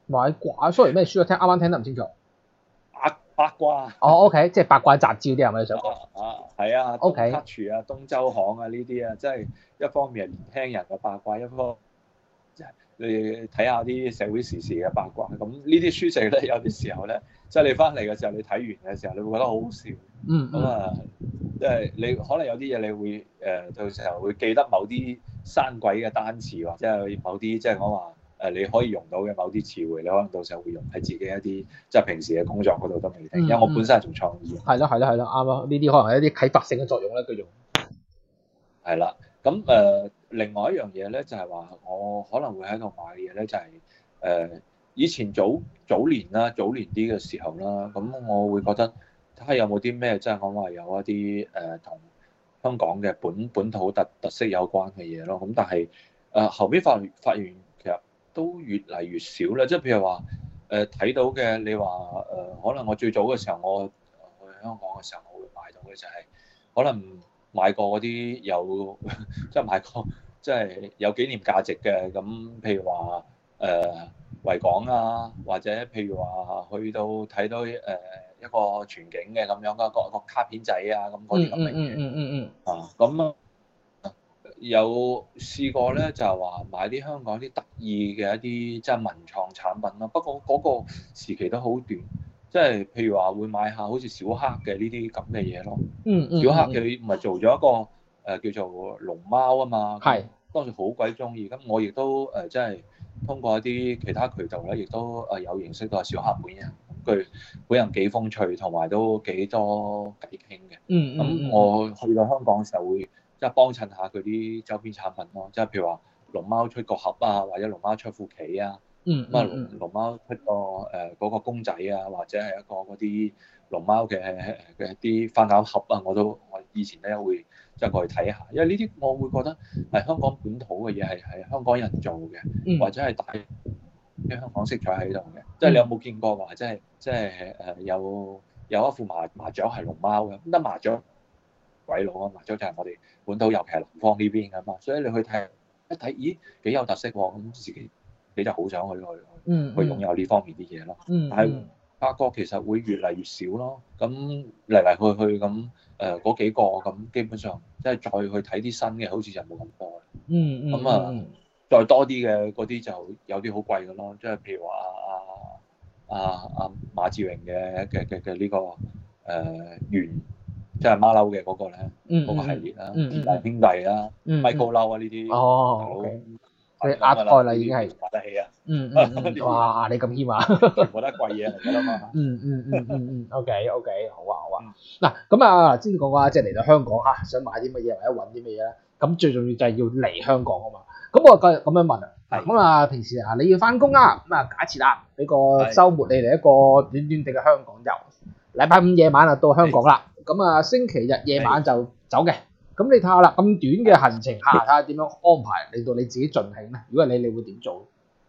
買卦，sorry 咩書啊？聽啱啱聽得唔清楚。 八八卦。 哦，OK，即係八卦雜誌啲係咪你想講？ 啊，係啊，東 OK touch 啊，東周行啊呢啲啊，即係一方面係年輕人嘅八卦，一方即係你睇下啲社會時事嘅八卦。咁呢啲書籍咧，有啲時候咧，即係你翻嚟嘅時候，你睇完嘅時候，你會覺得好好笑。 嗯嗯。 咁啊，即係你可能有啲嘢你會誒，到時候會記得某啲生鬼嘅單詞，或者係某啲即係講話誒，你可以用到嘅某啲詞彙，你可能到時候會用喺自己一啲即係平時嘅工作嗰度都未定。因為我本身係做創意。 係咯係咯係咯，啱啊！呢啲可能係一啲啟發性嘅作用咧，叫做。 係啦，咁誒、呃、另外一樣嘢咧，就係、是、話我可能會喺度買嘅嘢咧，就係、是、誒、呃、以前早早年啦，早年啲嘅時候啦，咁我會覺得睇下有冇啲咩，即係講話有一啲誒同香港嘅本本土特特色有關嘅嘢咯。咁但係誒、呃、後邊發發現其實都越嚟越少啦。即係譬如話誒睇到嘅，你話誒、呃、可能我最早嘅時候，我去香港嘅時候，我會買到嘅就係、是、可能。買過嗰啲有，即係買過，即係有紀念價值嘅。咁譬如話誒維港啊，或者譬如話去到睇到誒一個全景嘅咁樣嘅個個卡片仔啊，咁嗰啲咁嘅嘢。 嗯嗯嗯嗯嗯啊，咁啊有試過咧，就係話買啲香港啲得意嘅一啲即係文創產品咯。不過嗰個時期都好短。即係譬如話會買下好似小黑嘅呢啲咁嘅嘢咯。 嗯嗯。 小黑佢唔係做咗一個誒、呃、叫做龍貓啊嘛。 係。 當時好鬼中意，咁我亦都誒即係通過一啲其他渠道咧，亦都誒有認識到小黑本人。佢本人幾風趣，同埋都幾多偈傾嘅。 嗯嗯。 咁我去到香港嘅時候會即係幫襯下佢啲周邊產品咯，即係譬如話龍貓出個盒啊，或者龍貓出副棋啊。 嗯咁啊，龍龍貓出個誒嗰個公仔啊，或者係一個嗰啲龍貓嘅嘅啲番梘盒啊，我都我以前咧會即係過去睇下，因為呢啲我會覺得係香港本土嘅嘢，係係香港人做嘅， 嗯、 或者係帶啲香港色彩喺度嘅。即係你有冇見過話，即係即係誒有有一副麻麻雀係龍貓嘅，咁得麻雀鬼佬啊，麻雀就係我哋本土，尤其係南方呢邊㗎嘛，所以你去睇一睇，咦幾有特色喎，咁自己。你就好想去去去擁有呢方面啲嘢咯。 嗯嗯、 但係發覺其實會越嚟越少咯。咁嚟嚟去去咁誒嗰幾個咁，基本上即係再去睇啲新嘅，好似就冇咁多。 嗯嗯。 咁啊，嗯、再多啲嘅嗰啲就有啲好貴嘅咯。即係譬如話阿阿阿阿馬志榮嘅嘅嘅嘅呢個誒原，即係馬騮嘅嗰個咧，嗰、嗰個系列啦，鐵蛋、嗯、兄弟啦、嗯、Michael Lau 啊呢啲。 哦。Okay. 佢壓蓋啦，已經係買得起啊！ 嗯嗯嗯，哇！你咁謙啊， 全部都係貴嘢嚟㗎啦嘛。 嗯嗯嗯嗯嗯 ，OK OK，好啊好啊。嗱咁啊，之前講過即係嚟到香港嚇，想買啲乜嘢或者揾啲乜嘢咧？咁最重要就係要嚟香港啊嘛。咁我咁咁樣問啊，咁啊平時啊你要翻工啊，咁啊假設啦，呢個週末你嚟一個短短地嘅香港遊，禮拜五夜晚啊到香港啦，咁啊星期日夜晚就走嘅。咁你睇下啦，咁短嘅行程下，睇下點樣安排，令到你自己盡興咧。如果係你，你會點做？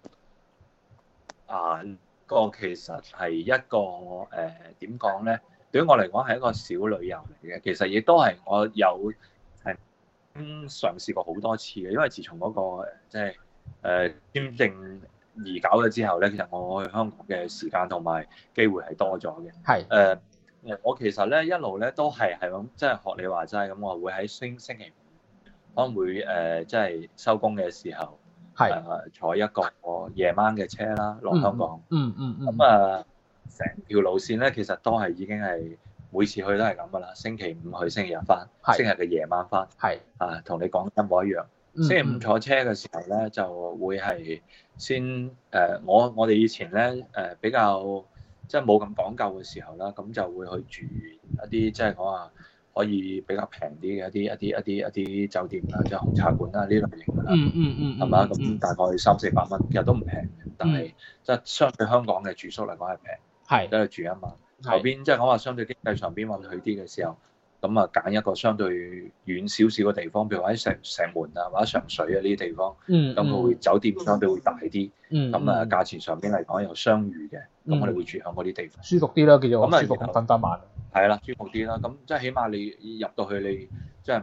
啊，個其實係一個誒點講咧？對於我嚟講係一個小旅遊嚟嘅，其實亦都係我有係嘗試過好多次嘅。因為自從嗰、那個即係誒簽證移搞咗之後咧，其實我去香港嘅時間同埋機會係多咗嘅。係誒。呃我其實咧一路咧都係係咁，即係學你話齋咁，我會喺星星期五可能會誒，即係收工嘅時候，係誒、呃、坐一個夜晚嘅車啦落香港。嗯嗯嗯。咁啊，成、嗯、條路線咧，其實都係已經係每次去都係咁噶啦。星期五去，星期日翻，星期日嘅夜晚翻。係啊，同你講一模一樣。星期五坐車嘅時候咧，就會係先誒、呃，我我哋以前咧誒、呃、比較。即係冇咁講究嘅時候啦，咁就會去住一啲即係講話可以比較平啲嘅一啲一啲一啲一啲酒店啦，即係紅茶館啦呢類型㗎啦。嗯嗯嗯。係嘛？咁大概三四百蚊，其實都唔平嘅，但係即係相對香港嘅住宿嚟講係平。係。都係住一晚。後邊即係講話相對經濟上邊允許啲嘅時候，咁啊揀一個相對遠少少嘅地方，譬如話喺石石門啊或者上水啊呢啲地方。嗯。咁佢會酒店相對會大啲。嗯。咁啊價錢上邊嚟講又相宜嘅。咁我哋會住響嗰啲地方，舒服啲啦，叫做舒服咁瞓翻晚。係啦，舒服啲啦。咁即係起碼你入到去，你即係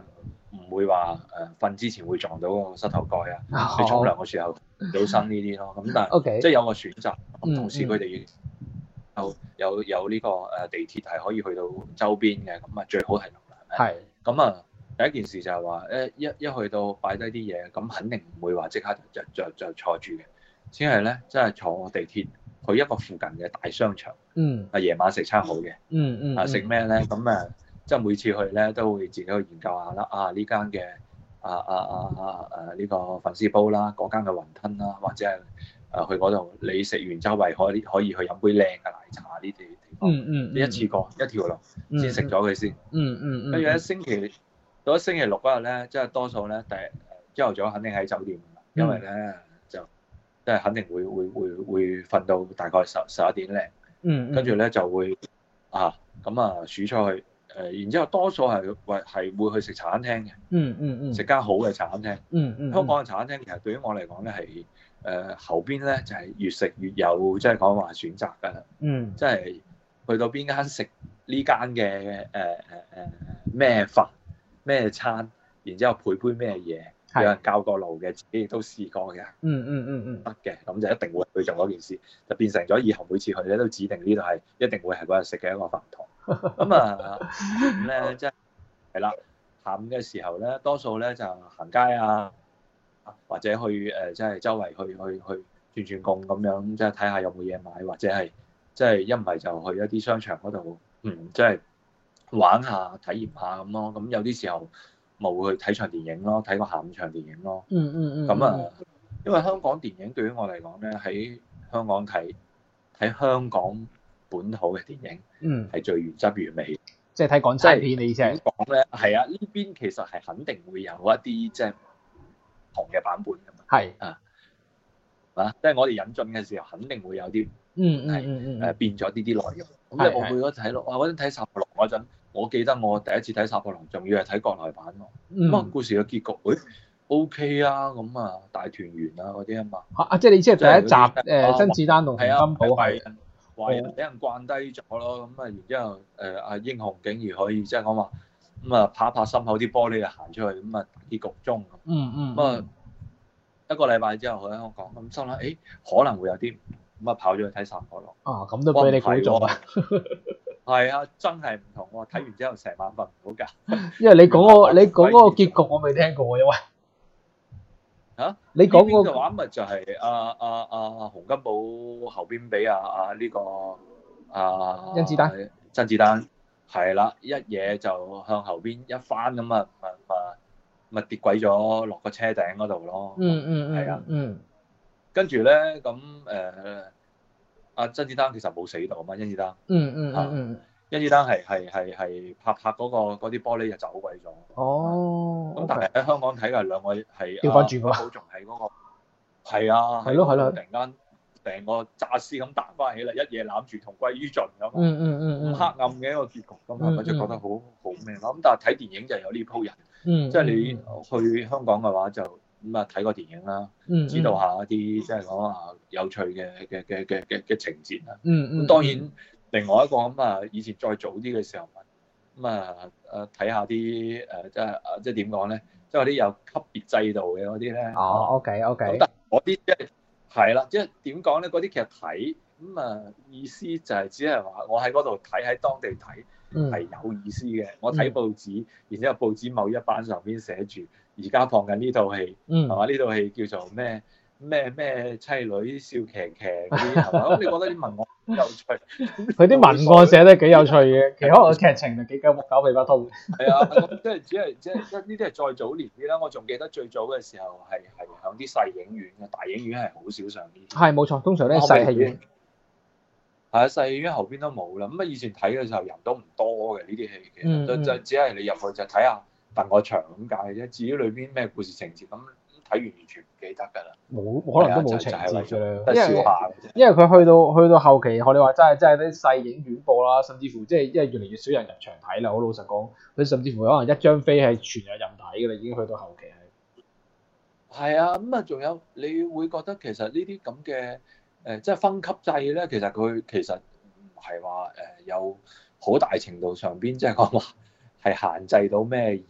唔會話誒瞓之前會撞到個膝頭蓋啊， 哦去沖涼嘅時候扭身呢啲咯。咁但係 OK 即係有個選擇， 嗯咁同時佢哋有有有呢個誒地鐵係可以去到周邊嘅，咁啊最好係咁啦，係咪？ 係咁啊第一件事就係話誒一一去到擺低啲嘢，咁肯定唔會話即刻就就就坐住嘅，只係咧即係坐地鐵去一個附近嘅大商場， 嗯啊夜晚食餐好嘅。 嗯嗯啊食咩咧？咁誒，即係每次去咧都會自己去研究下啦。啊呢間嘅啊啊啊啊誒呢個粉絲煲啦，嗰間嘅雲吞啦，或者係誒去嗰度，你食完周圍可以可以去飲杯靚嘅奶茶呢啲地方， 嗯嗯一次過一條龍先食咗佢先。 嗯嗯嗯， 跟住咧星期到咗星期六嗰日咧，即係多數咧第朝頭早肯定喺酒店，因為咧就即係肯定會會會會瞓到大概十十一點零。 嗯跟住咧就會啊咁啊數出去誒、呃，然之後多數係為係會去食茶餐廳嘅， 嗯嗯嗯， 食間好嘅茶餐廳。 嗯嗯， 香港嘅茶餐廳其實對於我嚟講咧係誒後邊咧就係、是、越食越有即係講話選擇㗎啦， 嗯， 即係去到邊間食呢間嘅誒誒誒咩飯咩餐，然之後配杯咩嘢。有人教過路嘅，自己亦都試過嘅， 嗯嗯嗯嗯， 得嘅，咁就一定會去做嗰件事，就變成咗以後每次去咧都指定呢度係一定會係嗰日食嘅一個飯堂。咁啊咁咧即係係啦，下午嘅時候咧，多數咧就行街啊，或者去誒即係周圍去去去轉轉貢咁樣，即係睇下有冇嘢買，或者係即係一唔係就去一啲商場嗰度，嗯，即係玩下體驗下咁咯。咁有啲時候，冇去睇場電影咯，睇個下午場電影咯。 嗯嗯嗯。 咁啊，因為香港電影對於我嚟講咧，喺香港睇睇香港本土嘅電影，嗯，係最原汁原味。 即係睇港產片，你意思係點講咧？係啊，呢邊其實係肯定會有一啲即係唔同嘅版本㗎嘛。係啊，啊，即係我哋引進嘅時候，肯定會有啲嗯嗯嗯嗯誒變咗啲啲內容。咁你我去嗰睇咯，我嗰陣睇《殺破狼》嗰陣。我記得我第一次睇《殺破狼》，仲要係睇國內版喎。咁啊，故事嘅結局，誒 O K 啊，咁啊大團圓啊嗰啲啊嘛。 啊，即係你即係第一集誒甄子丹同洪金寶係壞人俾人慣低咗咯，咁啊然之後誒阿英雄竟然可以即係講話咁啊拍一拍心口啲玻璃就行出去，咁啊結局中。 嗯嗯。 咁啊一個禮拜之後喺香港，咁心諗誒可能會有啲咁啊跑咗去睇《殺破狼》。 啊，咁都俾你估中啊！ 係啊，真係唔同喎！睇完之後成晚瞓唔到覺。 因為你講個你講嗰個結局我未聽過，因為嚇你講嗰嘅話咪就係阿阿阿洪金寶後邊俾阿阿呢個阿甄子丹， 甄子丹係啦，一嘢就向後邊一翻咁啊，咪咪咪跌鬼咗落個車頂嗰度咯。 嗯嗯嗯， 係啊， 嗯。 跟住咧咁誒。阿甄子丹其實冇死到啊嘛，甄子丹。 嗯嗯嗯嗯。 甄子丹係係係係拍拍嗰個嗰啲玻璃就走鬼咗。 哦。 咁但係喺香港睇嘅兩個係調翻轉㗎嘛。 好仲喺嗰個。係啊。 係咯係咯。 突然間成個炸屍咁彈翻起嚟，一夜攬住同歸於盡咁。 嗯嗯嗯嗯。 黑暗嘅一個結局咁啊，我就覺得好好咩咯。咁但係睇電影就有呢鋪人。 嗯。 即係你去香港嘅話就。咁啊睇個電影啦，知道下一啲即係講話有趣嘅嘅嘅嘅嘅嘅情節啦。 嗯嗯。 咁當然另外一個咁啊，以前再早啲嘅時候，咁啊誒睇下啲誒即係即係點講咧，即係嗰啲有級別制度嘅嗰啲咧。 哦，OK OK。 咁但係嗰啲即係係啦，即係點講咧？嗰啲其實睇咁啊意思就係只係話我喺嗰度睇，喺當地睇係有意思嘅。我睇報紙，然之後報紙某一版上邊寫住。而家放緊呢套戲，係嘛？呢套戲叫做咩咩咩妻女笑騎騎嗰啲，係嘛？咁你覺得啲文案好有趣？ 佢啲文案寫得幾有趣嘅，其實可能個劇情就幾鳩木狗尾巴通。 係啊，咁即係只係即係即係呢啲係再早年啲啦。我仲記得最早嘅時候係係響啲細影院嘅，大影院係好少上呢啲。 係冇錯，通常咧細戲院。 係啊，細戲院後邊都冇啦。咁啊，以前睇嘅時候人都唔多嘅呢啲戲，其實就就只係你入去就睇下。鄧個場咁解啫，至於裏邊咩故事情節咁睇完完全唔記得㗎啦。冇， 可能都冇情節㗎啦。 得笑下嘅啫。 因為佢去到去到後期，學你話齋，真係啲細影院播啦，甚至乎即係因為越嚟越少人入場睇啦。我老實講，佢甚至乎可能一張飛係全日任睇㗎啦，已經去到後期係。 係啊，咁啊，仲有你會覺得其實呢啲咁嘅誒，即係分級制咧，其實佢其實唔係話誒有好大程度上邊即係講話。係限制到咩人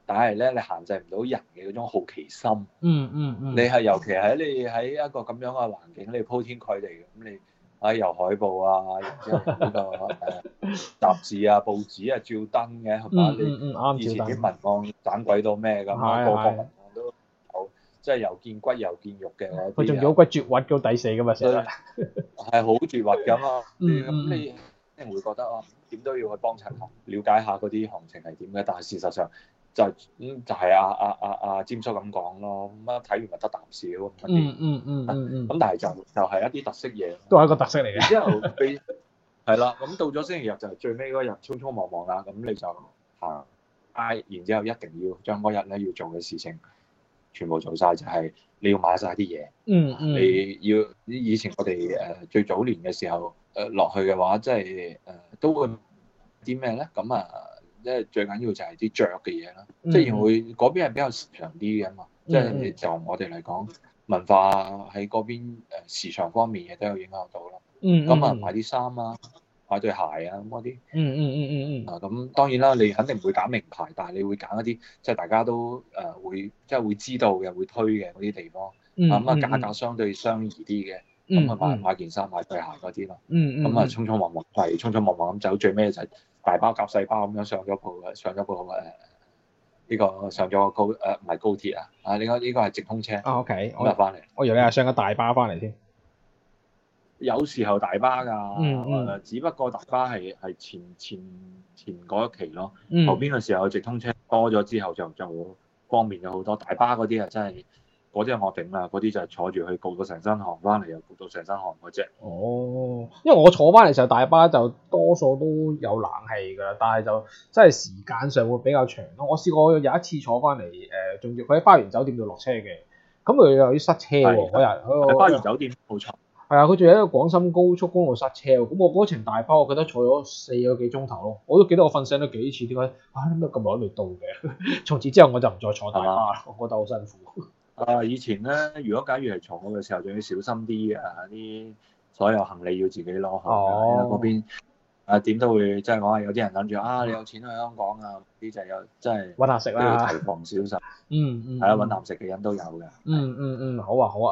但係咧你限制唔到人嘅嗰種好奇心。 嗯嗯嗯。 你係尤其喺你喺一個咁樣嘅環境，你鋪天蓋地嘅，咁你啊由海報啊，然之後呢、這個誒、呃、雜誌啊、報紙啊照登嘅，係嘛？ 嗯嗯嗯啱你以前啲照文案盞鬼到咩咁啊？ 係個個係文案都有，即係又見骨又見肉嘅嗰佢仲啲啊， 要好鬼絕核到抵死噶嘛成日。 係好絕核㗎嘛。 嗯嗯咁你一定會覺得啊，點都要去幫襯下，了解下嗰啲行情係點嘅。但係事實上就咁、嗯、就係阿阿阿阿詹叔咁講咯。咁啊睇完咪得啖笑咁嗰啲。 嗯嗯嗯嗯嗯。 咁但係就就係一啲特色嘢， 都係一個特色嚟嘅。 然之後你係啦，咁到咗星期日就係最尾嗰日，匆匆忙忙啦，咁你就行街，然之後一定要將嗰日咧要做嘅事情全部做晒，就係、是、你要買晒啲嘢。 嗯嗯。 你要以前我哋誒最早年嘅時候誒落去嘅話，即係誒都會啲咩咧？咁啊，即係最緊要就係啲着嘅嘢啦。即係會嗰邊係比較時尚啲嘅嘛。即係就我哋嚟講，文化喺嗰邊誒時尚方面亦都有影響到啦。 嗯。 咁啊，買啲衫啊，買對鞋啊咁嗰啲。 嗯嗯嗯嗯嗯。 啊，咁當然啦，你肯定唔會揀名牌，但係你會揀一啲即係大家都誒會即係會知道嘅、會推嘅嗰啲地方。 嗯。 咁啊，價格相對相宜啲嘅，咁啊買買件衫、買對鞋嗰啲咯。 嗯嗯。 咁啊，匆匆忙忙係匆匆忙忙咁走，最尾就係大包夾細包咁樣上咗部上咗部誒呢個上咗個高誒唔係高鐵啊，啊呢個呢個係直通車。 啊 OK， 咁啊翻嚟。 我以為你係上個大巴翻嚟添。 有時候大巴㗎， 嗯嗯、 呃，只不過大巴係係前前前嗰一期咯， 嗯、 後邊嘅時候直通車多咗之後就就方便咗好多。大巴嗰啲啊真係嗰啲係我頂啦，嗰啲就係坐住去焗到成身汗，翻嚟又焗到成身汗嗰隻。 哦，因為我坐翻嚟時候大巴就多數都有冷氣㗎啦，但係就真係時間上會比較長咯。我試過有一次坐翻嚟誒，仲要佢喺花園酒店度落車嘅，咁佢又要塞車喎嗰日。喺花園酒店冇錯。 係啊，佢仲喺一個廣深高速公路塞車喎，咁我嗰程大巴我記得坐咗四個幾鐘頭咯，我都記得我瞓醒咗幾次，點解啊點解咁耐未到嘅？從此之後我就唔再坐大巴啦，我覺得好辛苦。 啊，以前咧，如果假如係坐嘅時候，仲要小心啲啊，啲所有行李要自己攞去啊，嗰邊啊點都會即係講啊，有啲人諗住啊，你有錢去香港啊，啲就有真係揾下食啦， 都要提防小心。 嗯嗯， 係啊，揾啖食嘅人都有嘅。 嗯嗯嗯，好啊好啊。